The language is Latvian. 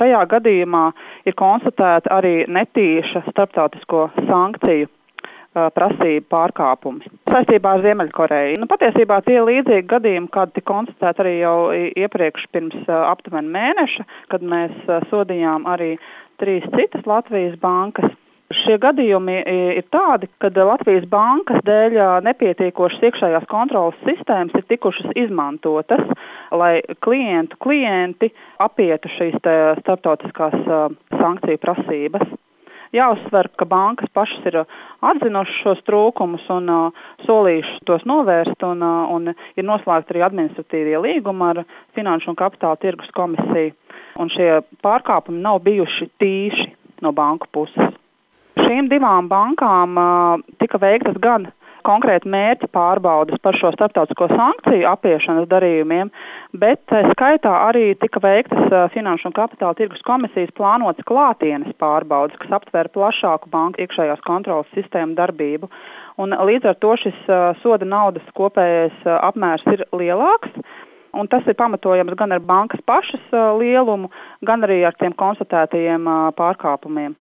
šajā gadījumā ir konstatēta arī netīša starptautisko sankciju prasību pārkāpumi saistībā ar Ziemeļkoreju. Patiesībā tie līdzīgi gadījumi, kādi tika konstatēti arī jau iepriekš pirms aptuveni mēneša, kad mēs sodījām arī 3 citas Latvijas bankas. Šie gadījumi ir tādi, kad Latvijas bankas dēļ nepietiekošas iekšējās kontrolas sistēmas ir tikušas izmantotas, lai klienti apietu šīs starptautiskās sankciju prasības. Jāuzsver, ka bankas pašas ir atzinušas šos trūkumus un solījušas tos novērst un ir noslēgti arī administratīvie līgumi ar Finanšu un Kapitāla tirgus komisiju. Un šie pārkāpumi nav bijuši tīši no banku puses. Šīm 2 bankām tika veiktas gan konkrēti mērķa pārbaudes par šo starptautisko sankciju apiešanas darījumiem, bet skaitā arī tika veiktas Finanšu un Kapitāla tirgus komisijas plānotas klātienes pārbaudes, kas aptver plašāku banku iekšējās kontrolas sistēmu darbību. Un līdz ar to šis soda naudas kopējais apmērs ir lielāks, un tas ir pamatojams gan ar bankas pašas lielumu, gan arī ar tiem konstatētajiem pārkāpumiem.